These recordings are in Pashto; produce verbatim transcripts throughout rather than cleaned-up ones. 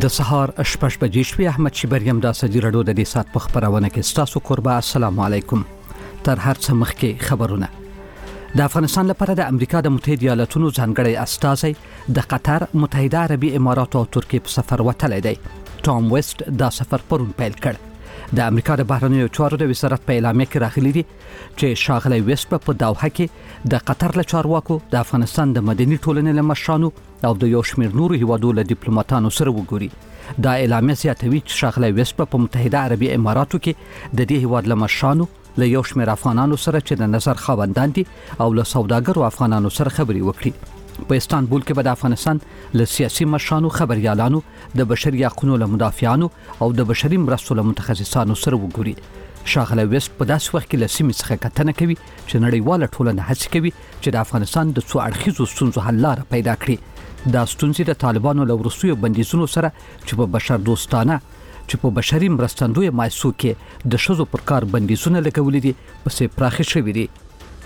د سهار شپږ بجې شوې. احمد شبریم د اسدی رادیو د دې سات په خبرونه کې تاسو قربا. السلام علیکم. تر هر څه مخکې خبرونه. د افغانستان لپاره د امریکا د متحده ایالاتونو ځانګړی استازی د قطر، متحده عربي امارات او ترکیه په سفر وتلی دی. ټام ویسټ دا سفر پرون پیل کړ. د امریکا د بهرنیو چارو د وزارت په اعلامیه کې راغلي دي چې شاغلی ویسټ په دوحه کې د قطر له چارواکو، د افغانستان د مدني ټولنې له مشرانو او د یو شمېر نورو هیوادو له ډیپلوماټانو سره وګوري. دا اعلامیه زیاتوي چې شاغلی ویسټ په متحده عربي اماراتو کې د دې هیواد له مشرانو، له یو شمېر افغانانو سره چې د نظر خاوندان دي او له سوداګرو افغانانو سره خبرې وکړي. په استانبول کې به د افغانستان له سیاسي مشرانو، خبريالانو، د بشري حقوقو له مدافعانو او د بشري مرستو له متخصصانو سره وګوري. شاغلی ویسټ په داسې وخت کې له سیمې څخه کتنه کوي چې نړیواله ټولنه هڅه کوي چې د افغانستان د څو اړخیزو ستونزو حل لاره پیدا کړي. دا ستونزې د طالبانو له وروستیو بندیزونو سره چې په بشر دوستانه چې په بشري مرستندوی مایسو کې د ښځو پر کار بندیزونه لګولي دي پسې پراخې شوي دي.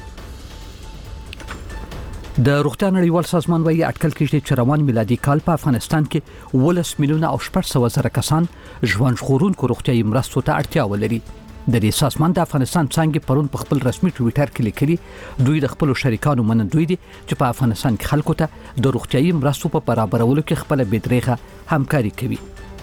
د روغتیا نړیوال سازمان وايي اټکل کېږي چې روان میلادي کال په افغانستان کې ولس میلیونه او شپږ سوه زره کسان ژوند ژغورونکو روغتیايي مرستو ته اړتیا ولري. د دې سازمان د افغانستان څنګه پرون په خپل رسمي ټویټر کې لیکلي دوی د خپل شریکانو منندوی دي چې په افغانستان کې خلکو ته د روغتیايي مرستو په برابرولو کې خپل بېدریغه همکاري کوي.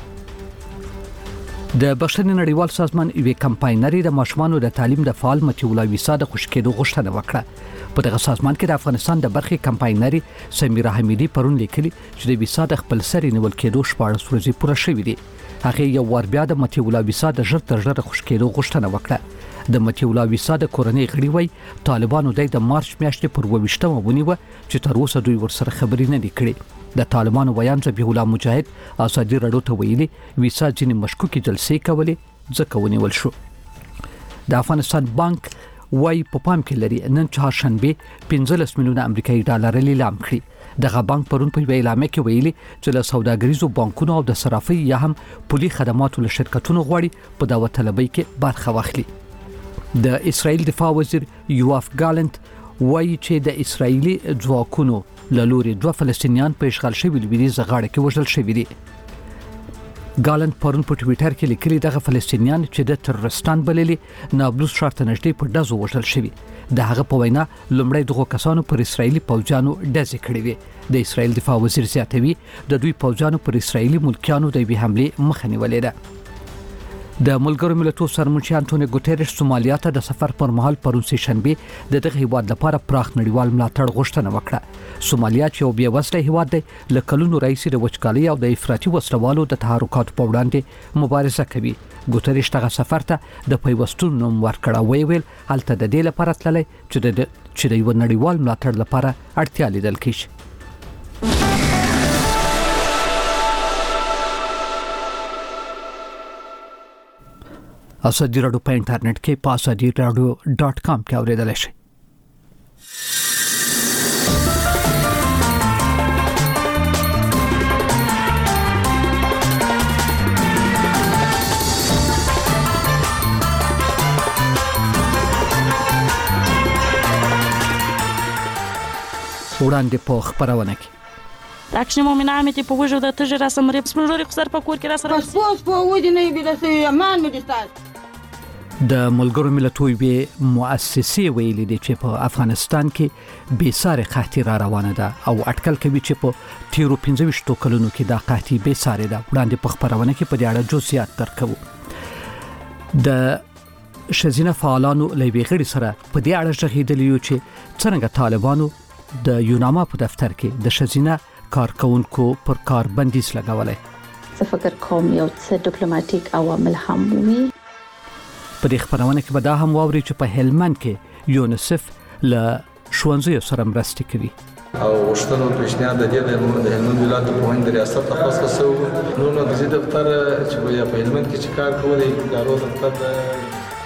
د بشري نړیوال سازمان یوې کمپاینري د ماشومانو د تعلیم د فعال متیولا ویسا د خوشکېدو غوښتنه وکړه. په دغه سازمان کې د افغانستان د برخې کمپاینري سمیرا حمیدي پرون لیکلي چې د ویسا د خپل سري نیول کېدو شپاړس ورځې پوره شوې دي. هغه یو ور بیا د متیولا ویسا د ژر تر ژره خوشکېدو غوښتنه وکړه. د متیولا ویسا د کورنۍ غړي وای طالبانو د مارچ میاشتې پر ویشتمه ونیوه چې تر اوسه دوی ورسره خبرې نه دي کړې. د طالبانو ویان ذبیح الله مجاهد اسدی رادیو ته ویلي ویسا ځینې مشکوکې جلسې کولې ځکه ونیول شو. د افغانستان بانک وای په پام کې لري نن چهارشنبه پنځلس میلیونه امریکایي ډالر لیلام کړي. دغه بانک پرون په اعلامیه کې ویلي چې له سوداګریزو بانکونو او د صرافۍ یا هم پولي خدماتو له شرکتونو غواړي په دعوت طلبۍ کې برخه واخلي. د اسرائیل دفاع وزیر یوآف ګالنت وایي چې د اسرائیلي ځواکونو له لوري دوه فلسطینیان په اشغال شوي لویدیځ غاړه کې وژل شوي دي. ګالنت پرون په ټویټر کې لیکلي دغه فلسطینیان چې د ترورستان بللي نابلس ښار ته نږدې په ډزو وژل شوي. د هغه په وینا لومړی دغه کسانو پر اسرائیلي پوځیانو ډزې کړې وې. د اسرائیل دفاع وزیر زیاتوي د دوی پوځیانو پر اسرائیلي ملکیانو د یوې حملې مخه نیولې ده. د ملګرو ملتونو سرمنشي انټونیو ګوتریش سومالیا ته د سفر پر مهال پرون سه شنبه د دغه هیواد لپاره پراخ نړیوال ملاتړ غوښتنه وکړه. سومالیا چې یو بې وزله هیواد دی له کلونو راهیسې د وچکالۍ او د افراطي وسلوالو د تحرکاتو په وړاندې مبارزه کوي. ګوتریش دغه سفر ته د پیوستون نوم ورکړه. وی ویل هلته د دې لپاره تللی چې د چې د یو نړیوال ملاتړ لپاره اړتیا لیدل کیږي. اسدی رادیو په انټرنیټ کې په اسدی رادیو ډاٹ کام کې اوریدل شي. وړاندې په خبرونه کې Dacă nu mă am te povăjă de tăjera să mă rep sprijori cu sar pe cur că să răspuns pe udi ne bile să man mi distat. د ملګرو ملتونو یوې مؤسسې ویلي دي چې په افغانستان کې بې ساري قحطي را روانه ده او اټکل کوي چې په تیرو پنځه ویشتو کلونو کې دا قحطي بې ساري ده. وړاندې په خبرونه کې په دې اړه جزئیات درکوو. د ښځینه فعالانو له یوې غړي سره په دې اړه غږېدلي یو چې څرنګه طالبانو د یوناما په دفتر کې د ښځینه کارکونکو پر کار بندیز لګولای. زه فکر کوم یو څه ډیپلوماټیک عوامل هم وي. په دې خبرونه کې به دا هم واوري چې په هلمند کې یونیسف له ښوونځیو سره مرسته کوي. او وشتنو پیشنهاد د دې د هلمند ولایت په هند ریاست تخصص سو نو نو د دې دفتر چې په هلمند کې چې کار کوي دارو دفتر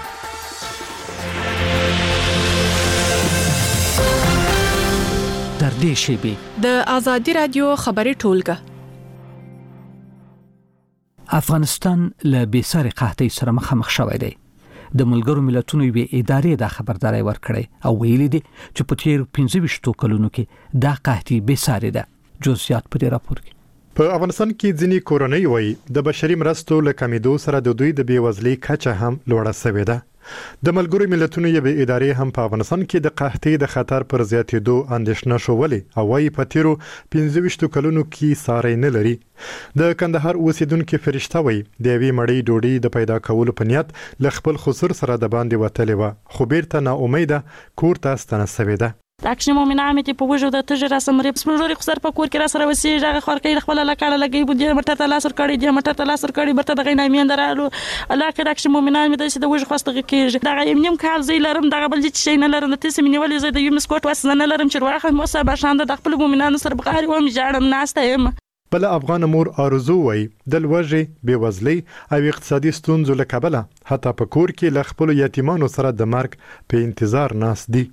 در دې شیبه د ازادي رادیو خبري ټولګه. افغانستان له بېساري قحطۍ سره مخامخ شوی دی. د ملګرو ملتونو یوې ادارې دا خبرداري ورکړې او ویلي دي چې په تیر پنځه ویشتو کلونو کې دا قحطي بېساري ده. جزئیات په دې راپور کې. په افغانستان کې ځینې کورنۍ وایي د بشري مرستو له کمیدو سره د دوی د بیوزلۍ کچه هم لوړه شوې ده. د ملګرو ملتونو یوې ادارې هم په افغانستان کې د قحطۍ د خطر پر زیاتېدو اندېښنه شولې او وايي په تیرو پنځه ویشت کلونو کې ساری نه لري. د کندهار اوسیدونکو فرشته وایي د یوې مړۍ ډوډۍ د پیدا کولو په نیت له خپل خسر سره د باندې وتلې وه، خو بیرته نا امیده کور ته ستنه شوې ده. اکشن مومنه مې په وجو د تجربه سره مری سپوروري خسر په کور کې را سره وسی هغه خورکې خپل لکاله لګي بده مټه ته لاس ور کړی دی مټه ته لاس ور کړی برته د غینې مین درالو الله کې اکشن مومنه مې د وجو خوسته کېږي دا غیم نیم کال زی لرم دا بل چې شي نه لرم د تاسو مې ولې زه د یوم سکوت واسه نه لرم چې واخه مو سبا شاند د خپل مومنانو سره بغاری و مې جاړم ناسته یم. بل افغان مور آرزو وای د لوږې، بیوزلۍ او اقتصادي ستونزو له کبله حتی په کور کې له خپل یتیمانو سره د مرګ په انتظار ناست دي.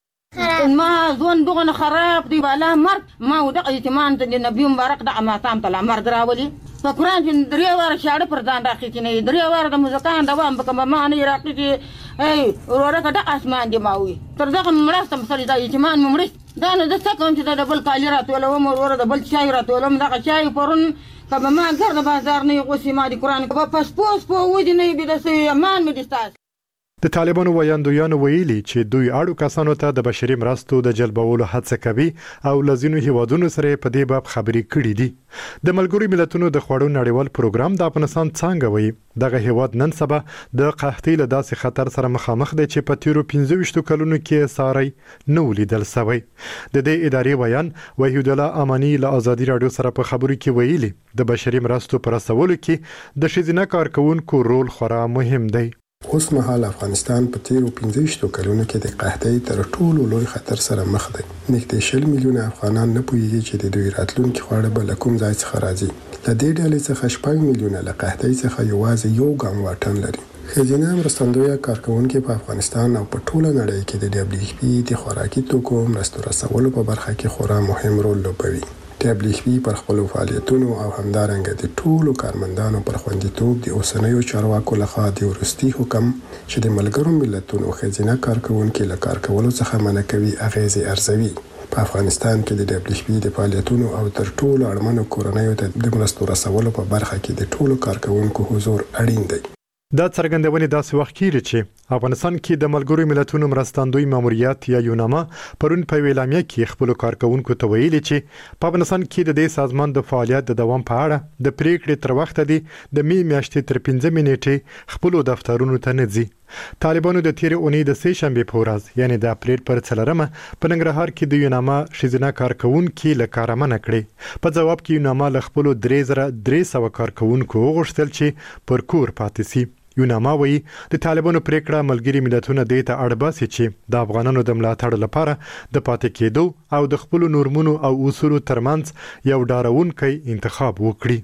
ما ځون دغه خراب دی بالا مرګ ما ودغه یتیمان ته د نبی مبارک د اماتام ته مرګ راولي په قران کې درې واره شاړه پر ځان راخی چې نه درې واره د مزکان دوام بکم ما نه راخی چې ای ورکه د اسمان دی ماوي تر دغه مړاستم سره د یتیمان ممړي دا نه د څه کوم چې د بل کالی راتول و مور ور د بل چای راتول هم دغه چای پرون کبه ما ګرد بازار نه غوسی ما د قران په پاسپورت په ودی نه بي د سي امان مې دستاس. د طالبانو ویاندویانو ویلي چې دوی اړو کسانو ته د بشري مرستو د جلبولو هڅه کوي او لزینو هیوادونو سره په دې باب خبرې کړې دي. د ملګرو ملتونو د خوړو نړیوال پروګرام د افغانستان څنګه وایي دغه هیواد نن سبا د قحطۍ له داسې خطر سره مخامخ دی چې په تیرو پنځه ویشت کلونو کې ساری نه ولیدل شوی. د دې ادارې بیان وحید الله امانی له ازادي رادیو سره په خبرو کې ویلي د بشري مرستو پر رسولو کې د ښځینه کارکونکو رول خورا مهم دی. اوس مهال افغانستان په تیرو پنځه ویشت کلونو کې د قحطۍ تر ټولو لوی خطر سره مخ دی. نږدې شل میلیونه افغانان نه پوهیږي چې د دوی راتلونکي خواړه به له کوم ځای څخه راځي. له دې ډلې څخه شپږ میلیونه له قحطۍ څخه یوازې یو ګام واټن لري. ښځینه مرستندویه کارکونکي په افغانستان او په ټوله نړۍ کې د ډبلیو ایچ پی د خوراکي توکو مرستو رسولو په برخه کې خورا مهم رول لوبوي. ډبلیو ایچ پی پر خپل فعالیتونو او همدارنګه د ټولو کارمندانو پر خوندیتوب د اوسنیو چارواکو لخوا د وروستي حکم چې د ملګرو ملتونو ښځینه کارکونکي له کار کولو څخه منع کوي اغیزې ارزوي. په افغانستان کې د ډبلیو ایچ پی د فعالیتونو او تر ټولو اړمنو کورنیو ته د مرستو رسولو په برخه کې د ټولو کارکونکو حضور اړین دی. دا څرګندونې داسې وخت کېږي چې افغانستان کې د ملګرو ملتونو مرستندوی ماموریت یا یوناما پرون په ویلامیا کې خپل کارکونکو ته ویلي چې په افغانستان کې د دې سازمان د فعالیت د دوام په اړه د پریکړې تر وخته دی د می میاشتې تر پنځه منېټې خپل دفترونو ته نه ځي. طالبانو د تیر اونۍ د سه شنبه په ورځ یعنی د اپریل پر څلورمه په ننګرهار کې د یوناما ښځینه کارکونکو له کاره منع کړې. په جواب کې یوناما له خپل درې زره درې سوه کارکونکو وغوښتل چې پر کور پاتې شي. یوناما وایي د طالبانو پریکړه ملګري ملتونه دې ته اړ باسي چې د افغانانو د ملاتړ لپاره د پاتې کېدو او د خپل نورمونو او اصولو ترمنځ یو ډاروونکی انتخاب وکړي.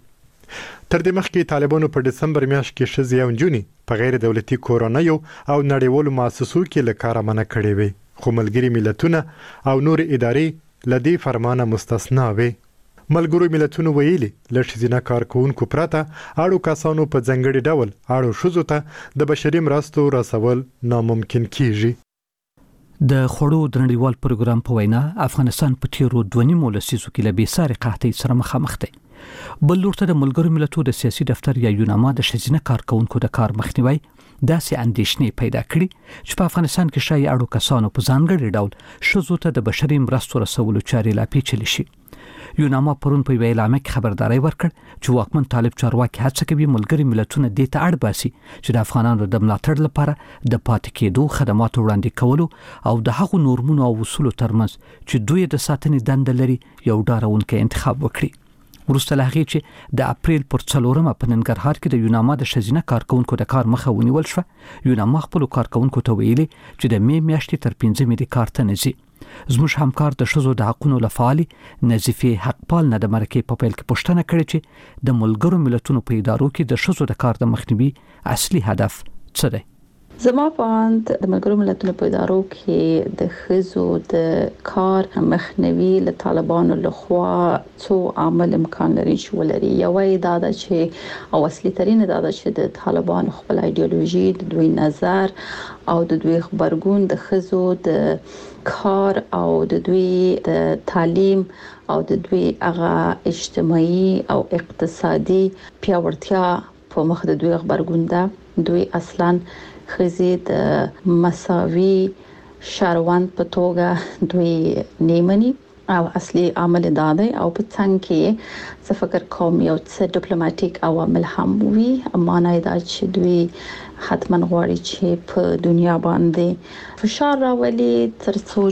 تر دې مخکې طالبانو په دسمبر میاشت کې ښځې او نجونې په غیر دولتي کورنیو او نړیوالو مؤسسو کې له کاره منع کړې وې، خو ملګري ملتونه او نور ادارې له دې فرمانه مستثنا وې. ملګرو ملتونو ویلي له ښځینه کارکونکو پرته اړو کسانو په ځانګړي ډول اړو ښځو ته د بشري مرستو رسول ناممکن کیږي. د خوړو د نړیوال پروګرام په وینا افغانستان په تیرو دوه نیمو لسیزو کې له بېساري قحطۍ سره مخامخ دی. بل لور ته د ملګرو ملتونو د سیاسي دفتر یا یوناما د ښځینه کارکونکو د کار مخنیوي داسې اندېښنې پیدا کړي چې په افغانستان کې شایي اړو کسانو په ځانګړي ډول ښځو ته د بشري مرستو رسولو چارې لا پیچلې شي. یوناما پرون په ویلامه کې خبرداري ورکړ چې واکمن طالب چارواکي هڅه کوي ملګري ملتونه دې ته اړ باسي چې د افغانانو د ملاتړ لپاره د پاتې کېدو خدماتو وړاندې کولو او د هغو نورمونو او اصولو ترمنځ چې دوی د ساتنې دنده لري یو ډاروونکی انتخاب وکړي. وروسته له هغې چې د اپریل پر څلورمه په ننګرهار کې د یوناما د ښځینه کارکونکو د کار مخه ونیول شوه، یوناما خپلو کارکونکو ته ویلي چې د می میاشتې تر پنځمې د کار ته نه ځي. زموږ همکار د ښځو د حقونو له فعالي نظیفې حقپال نه د مرکې په پیل کې پوښتنه کړې چې د ملګرو ملتونو په ادارو کې د ښځو د کار د مخنیوي اصلي هدف څه دی. زما په اند د ملګرو ملتونو په ادارو کې د خزو د کار مخنیوي له طالبانو لخوا څو عامل امکان لري چې ولري. یو دا ده چې او اصلي ترين دا ده چې د طالبانو خپل ایدئولوژي، د دوی نظر او د دوی خبرګون د خزو د کار او د دوی د تعلیم او د دوی هغه اجتماعي او اقتصادي پیاوړتیا په مخ د دوی خبرګون ده. دوی اصلاً خزي د مساوي شهروند په توګه دوی نیمني او اصلي عامل دا دی او په څنګه کې څه فکر کوم یو څه ډیپلوماټیک عوامل هم وي. معنی دا چې دوی حتما غواړي چې په دنیا باندې فشار راولي تر څو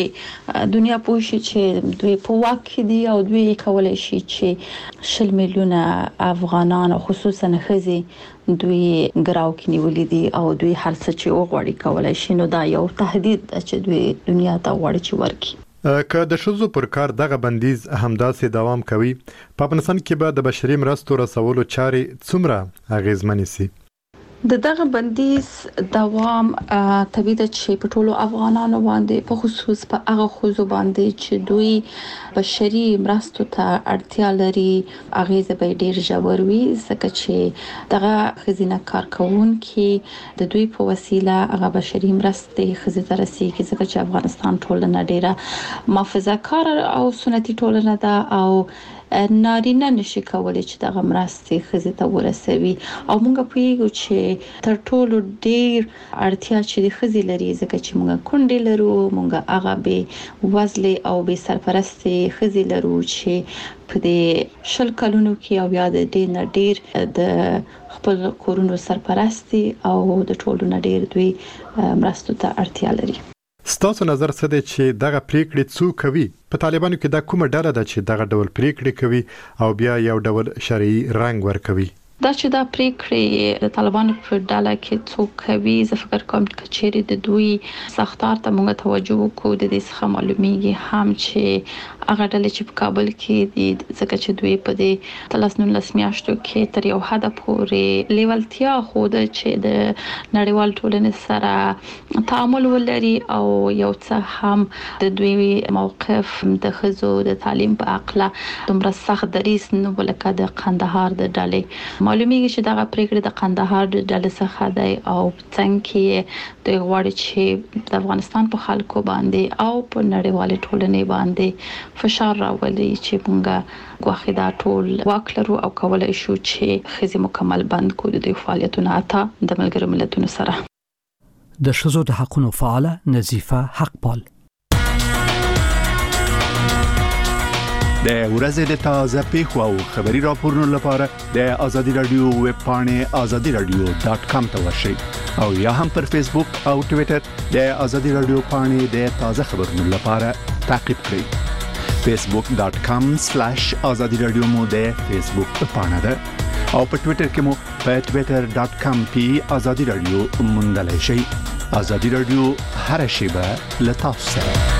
چې دنیا پوه شي چې دوی په واک کې دي او دوی کولای شي چې شل میلیونه افغانان او خصوصا خزي دوی ګراو کې نیولې دي او دوی هر څه چې وغواړي کولای شي. نو دا یو تهدید چې دوی دنیا ته غواړي چې ورکړي. که د شذو پر کار دغه بندیز همداسې دوام کوي، په افغانستان کې به د بشري مرستو رسولو چارې څومره اغیزمنې سي؟ د دغه بندیز دوام طبيعي ده چې په ټولو افغانانو باندې په خصوص په هغه خوځو باندې چې دوی بشري مرستو ته اړتیا لري اغیزه به ډیر ژور وي، ځکه چې دغه خزینه کارکونکي د دوی په وسیله هغه بشري مرستې خزینه رسیږي، ځکه چې افغانستان ټولنه ډیره محافظه کار او سنتي ټولنه ده او نارینه نشي کولای چې دغه مرستې خزې ته ورسوي. او موږ پوهیږو چې تر ټولو ډیر اړتیا چې د خزې لري، ځکه چې موږ کونډې لرو، موږ هغه به وزلې او به سرپرستې خزې لرو چې په دې شل کلونو کې او یا د دې نه ډیر د خپل کورونو سرپرستي او د ټولو نه ډیر دوی مرستو ته اړتیا لري. ستاسو نظر څه دی چې دغه پریکړې څوک کوي؟ په طالبانو کې دا کومه ډله ده چې دغه ډول پریکړې کوي او بیا یو ډول شرعي رنګ ورکوي؟ دا چې دا پریکړې د طالبانو په ډله کې څوک کوي، زه فکر کوم چې چیرې د دوی سختار ته موږ توجه وکړو د دې څخه معلومیږي هم چې هغه ډلې چې په کابل کې دي، ځکه چې دوی په دې تلس نولس میاشتو کې تر یو حد پورې لیوالتیا خوده چې د نړیوال ټولنې سره تعامل ولري او یو څه هم د دوی موقف د خزو د تعلیم په اړه دومره سخت دریس نه ولکه د قندهار د ډلې. معلومیږي چې دغه پریکړه د قندهار د ډلې څخه دی او څنګه کې د غواړي چې د افغانستان په خلکو باندې او په نړیوال ټولنې باندې فشار راولي چې موږ غواخي دا ټول واک لرو او کولای شو چې خزي مکمل بند کو د فعالیتونو اته د ملګرو ملتونو سره. د شذو د حقوقو فعاله نظیفه حقپال د ورځې د تازه پیښو او خبري راپورونو لپاره د آزادي رادیو ویب پاڼه آزادي رادیو ډاټ کام ته ورشئ او یا هم پر فیسبوک او ټوئیټر د آزادي رادیو پاڼه د تازه خبرونو لپاره تعقیب کړئ. فیسبوک ډاټ کام سلیش آزادي رادیو مو د فیسبوک پاڼه ده او په ټوئیټر کې مو په ټوئیټر ډاټ کام پی آزادي رادیو موندلای شئ. آزادي رادیو هر شیبه له تاسو سره.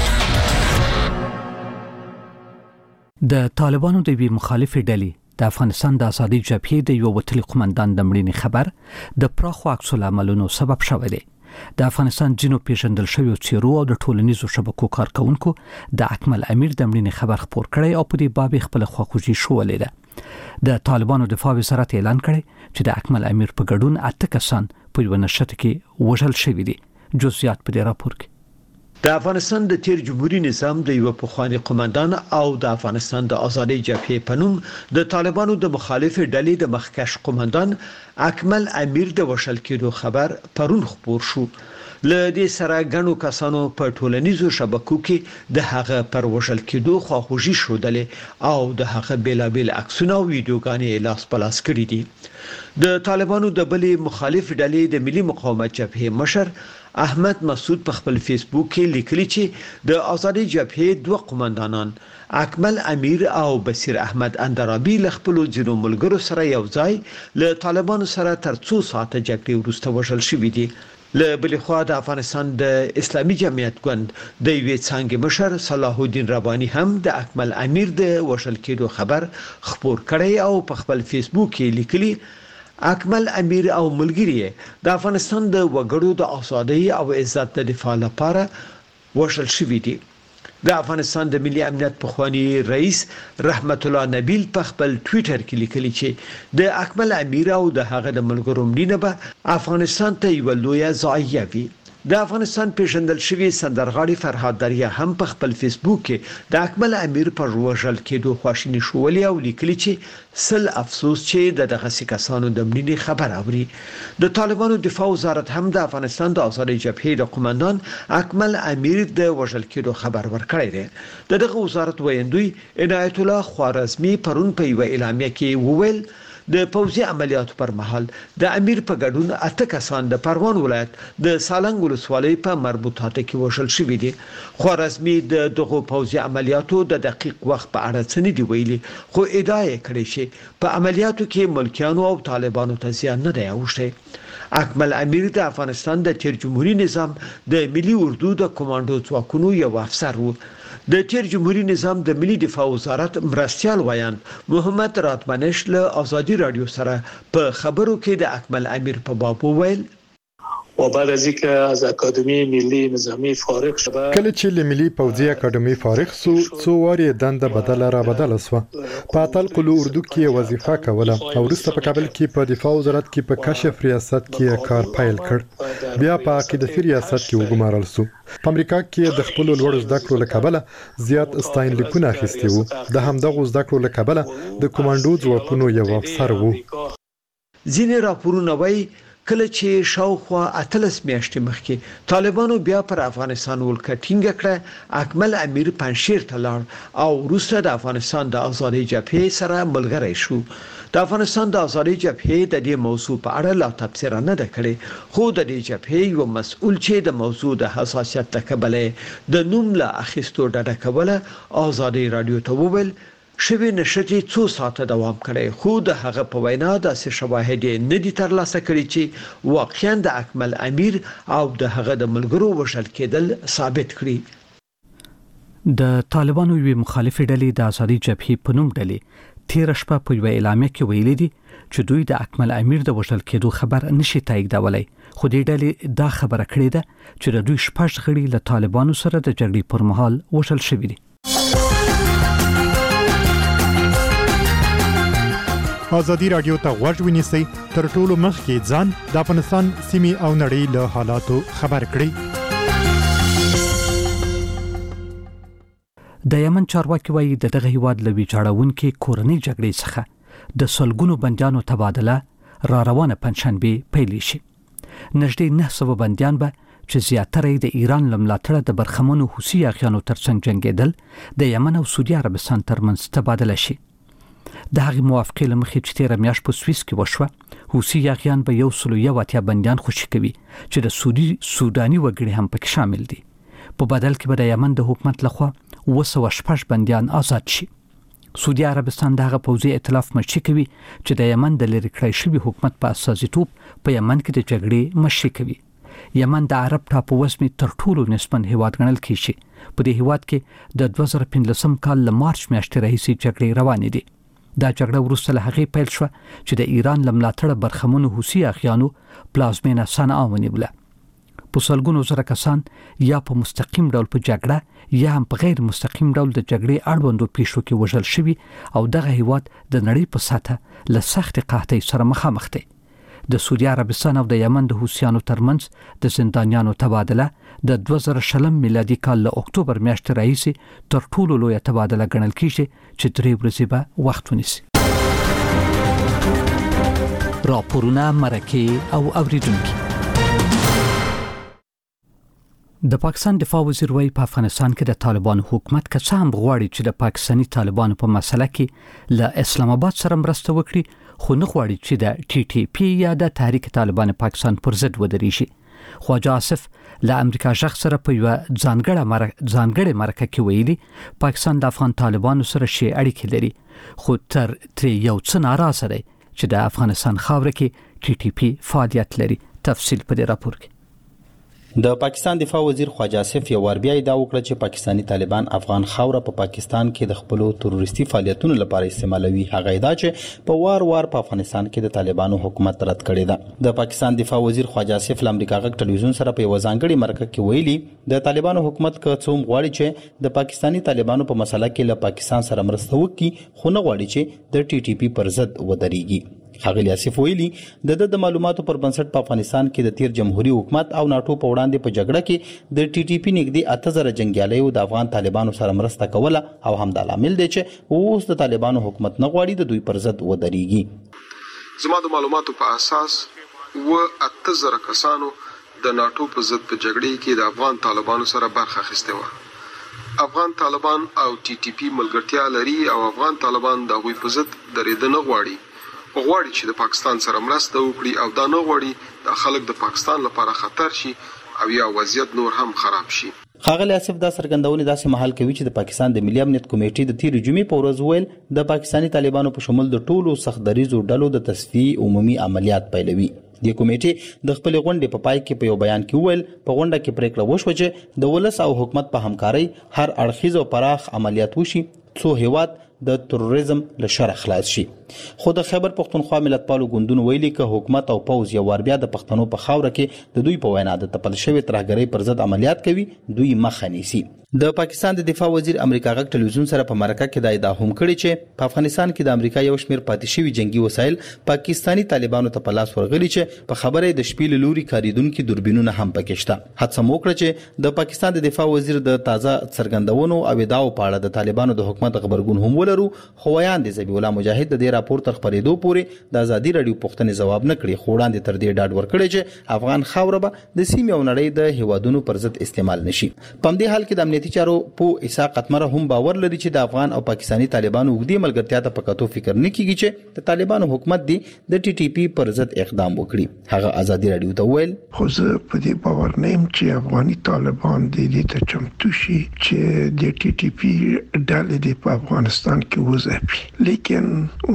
د طالبانو د وی مخالفې ډلې د افغانستان د ازادي جبهې د یو وتلی قومندان د مړینې خبر د پراخو عکس العملونو سبب شوی دی. د افغانستان جنو پیژندل شوی چیرو او د ټولنیزو شبکو کارکونکو د اکمل امیر د مړینې خبر خبر کړی او په دې باب خپل خواخوږي شولې ده. د طالبانو دفاع وزارت اعلان کړی چې د اکمل امیر په ګډون اته کسان په یو نشته کې وژل شوی دي. جزئیات په دې راپور کې. د افغانستان د تیر جمهوریت نظام د یو پخوانی قومندان او د افغانستان د ازادي جبهې په نوم د طالبانو د مخالف ډلې د مخکښ قومندان اکمل امیر د وشل کېدو خبر پرون خبر شو. ل دې سره غنو کسانو په ټولنیزو شبکو کې د هغه پر وشل کېدو خواخوږي شودلې او د هغه بیلابل عکسونه او ویډیوګانې لاس پلاس کړې دي. د طالبانو د بلې مخالف ډلې د ملي مقاومت جبهې مشر احمد مسعود په خپل فیسبوک کې لیکلي چې د ازادي جبهې دوه قومندانان اکمل امیر او بصیر احمد اندرابي له خپل جنو ملګرو سره یو ځای له طالبانو سره تر څو ساعته جګړې وروسته وژل شوي دي. له بل خوا د افغانستان د اسلامي جمعیت ګوند د یوې څنګه مشر صلاح الدین رباني هم د اکمل امیر د وژل کېدو خبر خبر کړی او په خپل فیسبوک کې لیکلي اکمل امیر او ملګری د افغانستان د وګړو د ازادۍ او عزت د دفاع لپاره وشل شوی دي. د افغانستان د ملي امنیت پخوانی رئیس رحمت الله نبیل په خپل ټوئیټر کې لیکلي چې د اکمل امیر او د هغه د ملګرو مړینه به افغانستان ته یو لوی ضایعه وي. د افغانستان پیژندل شوی سندرغاړي فرهاد دریا هم په خپل فیسبوک کې د اکمل امیر پر وژل کېدو خواشینی شولې او لیکلي چې سل افسوس چې د دغه کسانو د مړینې خبر اوري. د طالبانو دفاع وزارت هم د افغانستان د ازادۍ جبهې د قومندان اکمل امیر د وژل کېدو خبر ورکړی دی. دغه وزارت ویندوی عنایت الله خوارزمی پرون په یو اعلامیه کې وویل د پوځي عملیاتو پر مهال د امیر په ګډون اته کسان د پروان ولایت د سالنګ ولسوالۍ په مربوطاته کې وژل شوي دي. خوارزمی د دغه پوځي عملیاتو د دقیق وخت په اړه څه نه دی ویلي، خو ادعا یې کړې چې په عملیاتو کې ملکیانو او طالبانو ته زیان نه دی اوښتی. اکمل امیر د افغانستان د تیر جمهوریت نظام د ملي اردو د کمانډو ځواکونو یو افسر و. د تیر جمهوریت نظام د ملي دفاع وزارت مرستيال ویاند محمد راتمنش له ازادي رادیو سره په خبرو کې د اکمل امیر په باب وویل و بعد از اینکه از اکادمی ملی نظامی فارغ شد کله چې له ملي پوځي اکادمي فارغ سو څو واری دنده بدل را بدل سو په تل قلو اردو کې وظیفه کوله او وروسته په کابل کې په دفاع وزارت کې په کشف ریاست کې کار پیل کړ. بیا په عقیدتي ریاست کې وګمارل سو. په امریکا کې د خپل لوړ زده کړو لکابله زیات استاین لیکونه اخیستي وو. د همدغه زده کړو لکابله د کمانډو ځواکونو یو افسر وو. ځینې راپورونه وایي کله چې شاوخوا اتلس میاشتې مخکې طالبانو بیا پر افغانستان ولکه ټینګه کړه، اکمل امیر پنځشیر ته لاړ او وروسته د افغانستان د ازادۍ جبهې سره ملګری شو. د افغانستان د ازادۍ جبهې د دې موضوع په اړه لا تبصره نه ده کړې، خو د دې جبهې یو مسؤل چې د موضوع د حساسیت تکبله د نوم له اخیستو ډډه کوله ازادۍ رادیو ته وویل شوی نشتی څو ساعته دوام کړي، خو د هغه په وینا د شواهد نه دي ترلاسه کړي چې واقعا د اکمل امیر او د هغه د ملګرو وشل کېدل ثابت کړي. د طالبانو یو مخالفه ډلې د ازادي جبهې په نوم ډلې تیر شپه په یو اعلامیه کې ویلي دي چې دوی د اکمل امیر د وشل کېدو خبر نشي تاییدولای، خو دې ډلې دا خبره کړې ده چې د دوی شپږ غړي له طالبانو سره د جګړې پر مهال وشل شوي دي. ازادي رادیو ته غوږ ونیسئ تر ټولو مخکې ځان د افغانستان سیمې او نړۍ له حالاتو خبر کړئ. د یمن چارواکي وایي د دغه هیواد له ویجاړونکې کورنۍ جګړې څخه د سلګونو بندیانو تبادله را روانه پنځشنبه پیل شي. نږدې نه سوه بندیان به چې زیاتره د ایران له ملاتړه د برخمنو حوثي اغیانو ترڅنګ جنګېدل د یمن او سعودي عربستان ترمنځ تبادله شي. د هغې موافقې له مخې چې تیره میاشت په سویس کې وشوه، حوثي اغیان به یو سل او یو اتیا بندیان خوشي کوي چې د سعودي سوداني وګړي هم پکې شامل دي. په بدل کې به د یمن د حکومت لخوا اوه سوه شپږ بندیان آزاد شي. سعودي عربستان د هغه پوځي ائتلاف مشري کوي چې د یمن د لرې کړی شوي حکومت په اساسیتوب په یمن کې د جګړې مشري کوي. یمن د عرب ټاپو وزمې تر ټولو نسبن هیواد ګڼل کیږي. په دې هیواد کې د دوه زره پنځلسم کال له مارچ میاشتې راهیسې جګړې روانې دي. دا جګړه وروسته له هغې پیل شوه چې د ایران له ملاتړه برخمنو حوثي اغیانو پلازمینه صنعا ونیوله. په سلګونو زره کسان یا په مستقیم ډول په جګړه یا هم په غیر مستقیم ډول د جګړې اړوندو پیښو کې وژل شوي او دغه هیواد د نړۍ په سطحه له سختې قحطۍ سره مخامخ دی. د سعودي عربستان او د یمن د حوثیانو ترمنځ د زندانیانو تبادله د دوه زره شلم میلادي کال له اکتوبر میاشتې راهیسې تر ټولو لویه تبادله ګڼل کیږي چې درې ورځې به وخت ونیسي. راپورونه، مرکې او اوریدونکي. د پاکستان دفاع وزیر وایي په افغانستان کې د طالبانو حکومت که څه هم غواړي چې د پاکستاني طالبانو په مسله کې له اسلام آباد سره مرسته وکړي، خو نه غواړي چې د ټي ټي پی یا د تحریک طالبان پاکستان پر ضد ودرېږي. خواجه آصف له امریکا ژغ سره په یوه ځانګړې مرکه ځانګړې مرکه کې ویلي پاکستان د افغان طالبانو سره ښې اړیکې لري، خو تر ترې یو څه ناراضه دی چې د افغانستان خاوره کې ټي ټي پی فعالیت لري. تفصیل په دې راپور کې. د پاکستان دفاع وزیر خواجه آصف یو ور بیا ادعا وکړه چې پاکستانی طالبان افغان خاوره په پا پاکستان کې د خپل تروریستي فعالیتونو لپاره استعمالوي. هغه ادعا چې په وار وار په افغانستان کې د طالبانو حکومت رد کړی ده. د پاکستان دفاع وزیر خواجه آصف ل امریکا غږ ټلویزیون سره په ځانګړي مرکه کې ویلي د طالبانو حکومت که څوم غواړي چې د پاکستانی طالبانو په مسله کې له پاکستان سره مرسته وکړي، خو نه غواړي چې د ټي ټي پی پر ضد ودرېږي. ښاغلي آصف ویلي د د معلوماتو پر بنسټ په افغانستان کې د تیر جمهوریت حکومت او ناتو په وړاندې په جګړه کې د ټي ټي پی نږدې اته زره جنگیالیو د افغان طالبانو سره مرسته کوله او هم د عامل دی چې اوس د طالبانو حکومت نه غواړي د دوی پر ضد ودرېږي. زما د معلوماتو په اساس و اته زره کسانو د ناتو په ضد په جګړه کې د افغان طالبانو سره برخه اخیسته و. افغان طالبان او ټي ټي پی ملګرتیا لري او افغان طالبان د غوي په ضد درېدنه غواړي. غواړي چې د پاکستان سره مرسته وکړي او دا نه غواړي د خلک د پاکستان لپاره خطر شي او یا وضعیت نور هم خراب شي. ښاغلي آصف دا څرګندونه داسې مهال کوي چې د پاکستان د ملي امنیت کمیټې د تیر جمعې په ورځ ویل د پاکستانی طالبانو په شمول د ټولو سخت دریزو ډلو د تصفیې عمومي عملیات پیلوي. د کمیټې د خپل غونډې په پای کې په یو بیان کې ویل په غونډه کې پریکړه وشوه چې د ولس او حکومت په همکارۍ هر اړخیز او پراخ عملیات وشي څو هیواد د تروریزم له شر خلاص شي. خو د خیبر پښتونخوا ملتپالو ګوندونو ویلي که حکومت او پوز یو ور بیا د پښتنو په خاوره کې د دوی په وینا د تپل شوی ترهګرۍ پر ضد عملیات کوي، دوی مخه نیسي. د پاکستان د دفاع وزیر امریکا غږ ټلویزیون سره په مرکه کې دا ادعا هم کړې چې په افغانستان کې د امریکا یو شمېر پاتې شوي جنگي وسایل پاکستانی طالبانو ته په لاس ورغلي چې په خبره د شپې له لوري کاریدونکو دوربینونه هم پکې شته. هڅه وکړه چې د پاکستان د دفاع وزیر د تازه څرګندونو او ادعاو په اړه د طالبانو د حکومت خبرګون هم ولرو، خو ویان د ذبیح الله مجاهد د دې راپور تر خبرېدو پورې د ازادي رادیو پوښتنې ځواب نه کړي، خو وړاندې تر دې ډاډ ورکړی چې افغان خاوره به د سیمې او نړۍ د هیوادونو پر ضد استعمال نشي. په دې حال کې د امنیتي چارو په اسحاق قتمره هم باور لري چې د افغان او پاکستانی طالبانو وګړي ملګرتیا ته پکاتو فکر نه کیږي چې د طالبانو حکومت دی د ټي ټي پی پر ضد اقدام وکړي. هغه ازادي رادیو ته ویل خو زه په دې باور نه یم چې افغاني طالبان د دې ته چمتو شي چې د ټي ټي پی ډلې د په افغانستان کې وځي، لیکن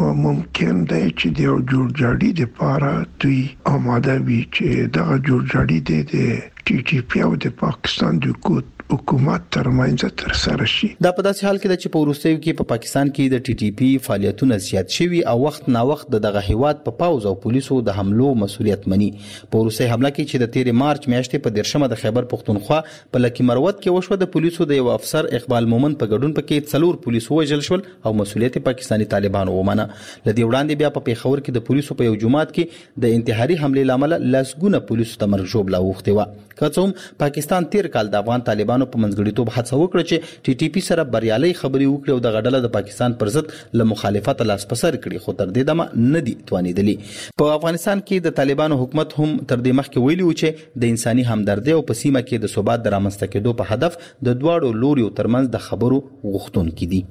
ممکن دی چې د جوړجاړي لپاره دوی آماده وي چې دا جوړجاړي د ټي ټي پی او د پاکستان د حکومت ترمنځ تر سره شي. دا په داسې حال کې د چې په وروستیو کې په پاکستان کې د ټي ټي پی فعالیتونه زیات شوي او وخت نا وخت دغه هیواد په پاوز او پولیسو د حملو مسولیت مني. په وروستي حمله کې چې د تیر مارچ میاشتې په دیرشمه د خیبر پښتونخوا په لکی مروت کې وشوه، د پولیسو د یو افسر اقبال مومن په ګډون پکې څلور پولیس وژل شول او مسولیت پاکستانی طالبانو ومنه. لدی وړاندې بیا په پیښور کې د پولیسو په یو جماعت کې د انتحاري حمله لامل لاسګونه پولیسو ته مرګ ژوبله اوښتې وه. که څه هم پاکستان تیر کال د افغان طالبانو په منځګړیتوب هڅه وکړه چې ټي ټي پی سره بریالي خبرې وکړي او د غډله د پاکستان پر ضد له مخالفت لاس پسر کړي، خو تر دې دمه نه دي توانیدلی. په افغانستان کې د طالبانو حکومت هم تر دې مخکې ویلي و چې د انساني همدردۍ او په سیمه کې د ثبات د رامنځته کېدو په هدف د دواړو لوریو ترمنځ د خبرو غوښتونکي دي.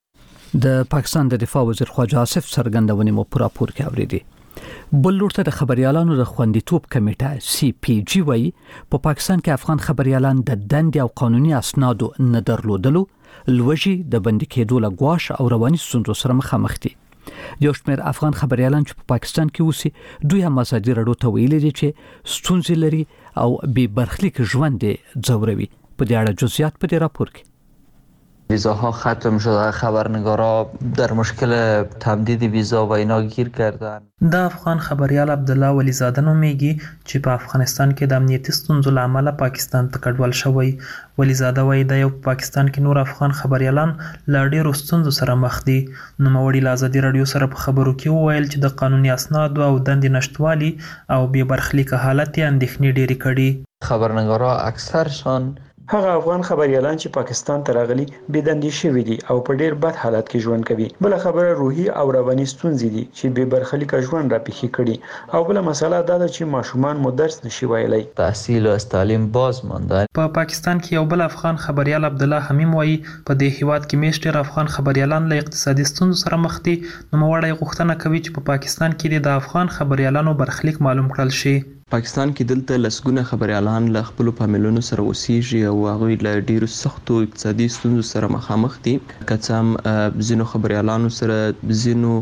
د پاکستان د دفاع وزیر خواجه آصف څرګندونې مو پر راپور کې اوریدي. بل لورته د خبريالانو د خوندیتوب کمیټه سی پی جی وای په پاکستان کې افغان خبريالان د دندې او قانوني اسنادو نه درلودلو لوجي د بند کېدو له غواش او رواني ستونزو سره مخامخ دي. یو شمېر افغان خبريالان چې په پاکستان کې اوسي دوی هم ازادي رادیو ته ویلي دي چې ستونزې لري او بې برخلیک ژوند ځوروي. په دې اړه جزئیات په دې راپور کې. ویزاها ختم شده، خبرنگارا در مشکل تمدید ویزا و اینا گیر کردن. د افغان خبريال عبدالله ولی زاده نومیږي چې په افغانستان کې د امنیتي ستونزو له امله پاکستان ته کډوال شوی. ولی زاده وایي د یو پاکستان کې نور افغان خبريالان له ډېرو ستونزو سره مخ دي. نوموړي له ازادي رادیو سره په خبرو کې وویل چې د قانوني اسنادو او دندې نشټوالي او بې برخلیکه حالت یې اندېښنې ډېرې کړي. خبرنگارا اکثرشان هغه افغان خبريالان چې پاکستان ته راغلي بې دندې شوي دي او په ډېر بد حالت کې ژوند کوي. بل خبره روحي او رواني ستونزې دي چې بې برخلیکه ژوند را پېښې کړي او بل مسله دا ده چې ماشومان مو درس نشي ویلی. تحصیل او تعلیم باز مانده. په پاکستان کې یو بل افغان خبريال عبدالله حمیم وایي په دې هیواد کې میشت ډېر افغان خبريالان له اقتصادي ستونزو سره مخ دي. نوموړی غوښتنه کوي چې په پاکستان کې د افغان خبريالانو برخلیک معلوم کړل شي. پاکستان کې دلته لسګونه خبريالان له خپل فامیلونو سره اوسېږي او هغوی له ډیرو سختو اقتصادي ستونزو سره مخامخ دي. که څه هم ځینو خبريالانو سره ځینو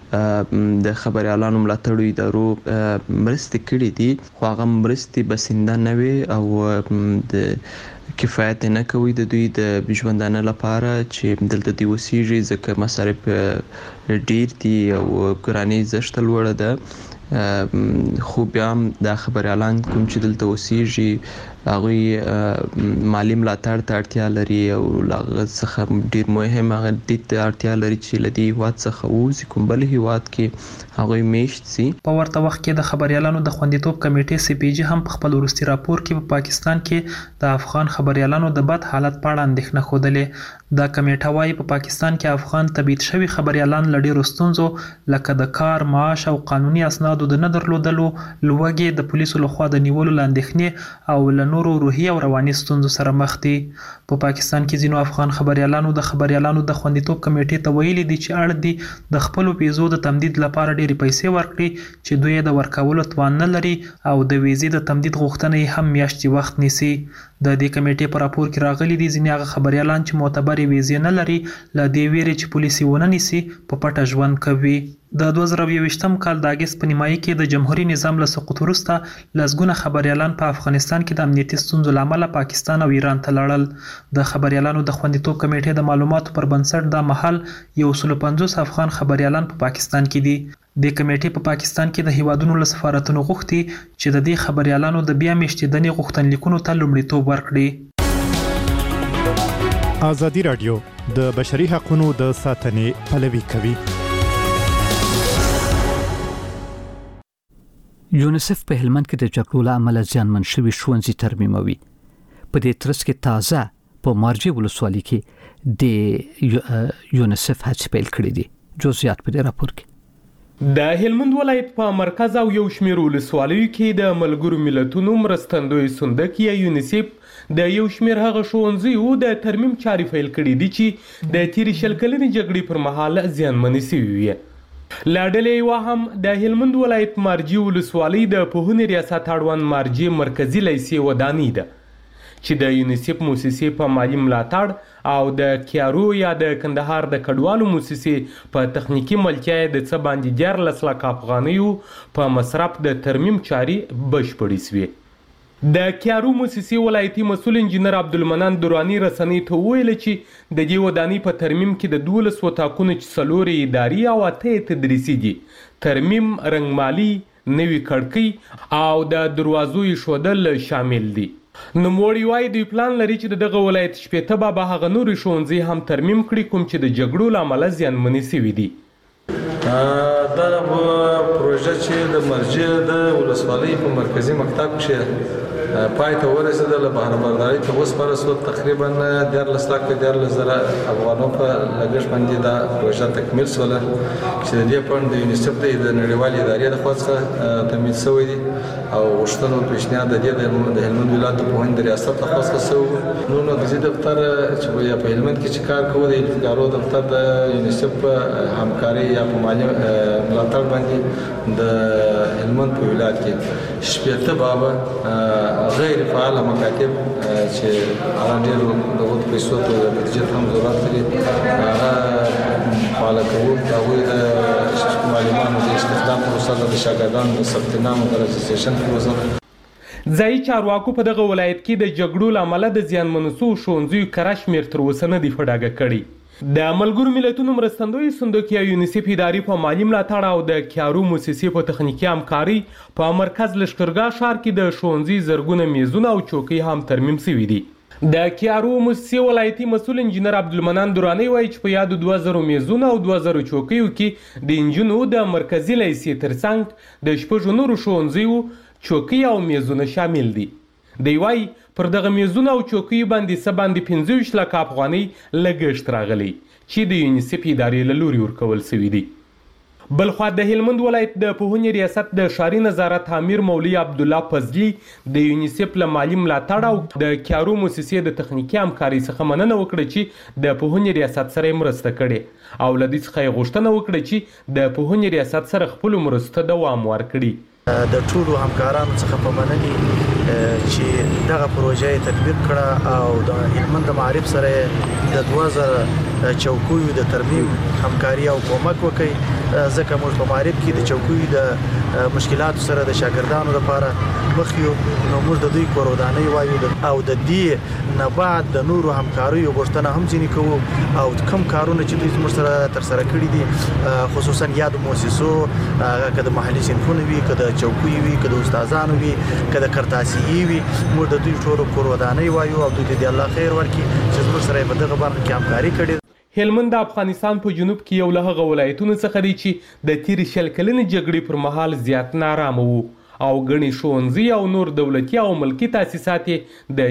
د خبريالانو ملاتړو ادارو مرستې کړې دي خو هغه مرستې بسنده نه وي او د کفایت نه کوي د دوی د ژوندانه لپاره چې دلته دی وسیږي ځکه مصارف ډیر دي او ګراني زشت لوړه ده خو بیا هم د خبريالان کوم چې دلته وسیږي هغه مالی ملاتړ ته اړتیا لري او لغه څخه ډیر مهم هغه د اړتیا لري چې لدی هیواد څخه وځي کوم بل هیواد کې هغه میشت سي په ورته وخت کې د خبريالانو د خوندیتوب کمیټې سی پی جی هم په خپل ورستي راپور کې په پاکستان کې د افغان خبريالانو د بد حالت په اړه اندېښنه خوده دا کمیټه وايي په پاکستان کې افغان تبعید شوی خبريالان لړۍ رستونزو لکه د کار معاش او قانوني اسنادو د نه درلودلو لوګي د پولیسو لخوا د نیولو لاندېښنې او لنورو روحي او رواني ستونزو سره مخ دي په پاکستان کې ځینو افغان خبريالانو د خبريالانو د خوندیتوب کمیټې ته ویلي دي چې اړ دي د خپل پیسو د تمدید لپاره ډېری پیسې ورکړي چې دوی د ورکولو توان نه لري او د ویزې د تمدید غوښتنه هم میاشتې وخت نیسي د دې کمیټې په راپور کې راغلي دي ځینې هغه خبريالان چې معتبرې ویزې نه لري له دې ویرې چې پولیس یې ونه نیسي په پټه ژوند کوي د دوه زره یوویشتم کال د اګست په نیمایي کې د جمهوریت نظام له سقوط وروسته لسګونه خبريالان په افغانستان کې د امنیتي ستونزو له امله پاکستان او ایران ته لاړل د خبريالانو د خوندیتوب کمیټې د معلوماتو پر بنسټ د محل یو سل پنځوس افغان خبريالان په پاکستان کې دي د کمیټې په پاکستان کې د هیوادونو له سفارتونو غوښتي چې د دې خبريالانو د بیا میشتېدنې غوښتنلیکونو ته لومړیتوب ورکړي ازادي رادیو د بشري حقوقو د ساتنې پلوي کوي یونیسف په هلمند کې د جګړو له امله زیانمن شوي ښوونځي ترمیموي په دې ترڅ کې تازه په مارجې ولسوالۍ کې د یونیسف هڅې پیل کړې دي جزئیات په دې راپور کې د هلمند ولایت په مرکز او یو شمېر ولسوالیو کې د ملګرو ملتونو مرستندوی صندوق یا یونیسف د یو شمېر هغه ښوونځیو د ترمیم چارې پیل کړې دي چې د تیرې شل کلنې جګړې پر مهال زیانمنې شوي وي لا ډلې یو هم د هلمند ولایت مارجې ولسوالۍ د پوهنې ریاست اړوند مارجې مرکزي لیسې ودانۍ ده چې د یونیسف موسسې په مالی ملاتړ او د کیارو یا د کندهار د کډوالو موسسې په تخنیکی ملتیا د څه باندې دیارلس لک افغانیو په مصرف د ترمیم چارې بشپړې شوې د کیارو موسسې ولایتي مسؤل انجینر عبدالمنان درانی رسنۍ ته وویل چې د دې ودانۍ په ترمیم کې د دولس وطاقونو چې څلور اداري او اته تدریسي دي ترمیم رنګمالي نوي کړکۍ او د دروازو ایښودل شامل دي نوموړي وایي دوی پلان لري چې دغه ولایت شپېته به به هغه نورې ښوونځي هم ترمیم کړي کوم چې د جګړو له امله زیانمنې شوي دي دا پروژه چې د مرجې د ولسوالۍ په مرکزي مکتب کې پای ته ورسېدله بهرهبردارۍ ته وسپاره شوه تقریبا دیارلس لکه دیارلس زره افغانو په لګښت باندې دا پروژه تکمیل شوله چې د دې فنډ د یونیسف د نړیوالې ادارې لخوا څخه تمویل شوی دی او غوښتنه او پیشنهاد د دې د هلمند ولایت د پوهنې د ریاست لخوا څخه شوی نو نو د دې دفتر چې په هلمند کې چې کار کوي د ابتکارو دفتر د یونیسف په همکاري یا په مالي ملاتړ باندې د هلمند په ولایت کې شپېته بابه غیر فعال مکاتب چې هغه ډېر د پیسو ته د بودیجې هم ضرورت لري هغه فعال کوو هغوی د معلمانو د استخدام پروسه د شاګردانو د ثبت نام او د رجسټریشن پروسه ځایي چارواکو په دغه ولایت کې د جګړو له امله د زیانمنو شوو ښوونځیو کره شمېر تر اوسه نه دی په ډاګه کړی د ملګرو ملتونو مرستندوی صندوق یا یونیسف ادارې په مالی ملاتړ او د کیارو موسسې په تخنیکي همکاري په مرکز لښکرګاه ښار کې د ښوونځي زرګونه میزونه او چوکۍ هم ترمیم شوي دي د کیارو موسسې ولایتي مسؤل انجینر عبدالمنان درانی وایي چې په یادو دوه زرو میزونو او دوه زرو چوکیو کې د انجونو د مرکزي لیسې ترڅنګ د شپږو نورو ښوونځیو چوکۍ او میزونه شامل دي دی وایي پر دغه میزونه او چوکیو باندې څه باندې پنځه ویشت لکه افغانۍ لګښت راغلی چې د یونیسف ادارې له لوري ورکول شوي دي بلخوا د هلمند ولایت د پوهنې ریاست د ښاري نظارت امیر مولوي عبدالله فضلي د یونیسف له مالي ملاتړ او د کیارو موسسې د تخنیکي همکارۍ څخه مننه وکړه چې د پوهنې ریاست سره یې مرسته کړې او له دې څخه یې غوښتنه وکړه چې د پوهنې ریاست سره خپلو مرستو ته دوام ورکړي د ټولو همکارانو څخه په مننې چې دغه پروژه یې تطبیق کړه او د هلمند د معارف سره د دوه زره چوکیو د ترمیم همکاري او کومک وکړي ځکه موږ په معرب کې د چوکیو د مشکلاتو سره د شاګردانو لپاره مخیو نو موږ د دوی کورودانۍ وایو او د دې نه بعد د نورو همکاریو غوښتنه هم ځینې کوو او کم کارونه چې دوی موږ سره تر سره کړي دي خصوصا یاد مؤسسو کده محلي صنفونه وي کده چوکۍ وي کده استادانو وي کده کرتاسي وي موږ د دوی ټولو کورودانۍ وایو او دوی دې الله خیر ورکړي چې موږ سره په دغه برخه کې همکاري کړي. هلمند د افغانستان په جنوب کې یو له هغه ولایتونو څخه دی چې د تیرې شل کلنې جګړې پر مهال زیات نارامه وو او ګڼې ښوونځي او نور دولتي او ملکي تاسیسات د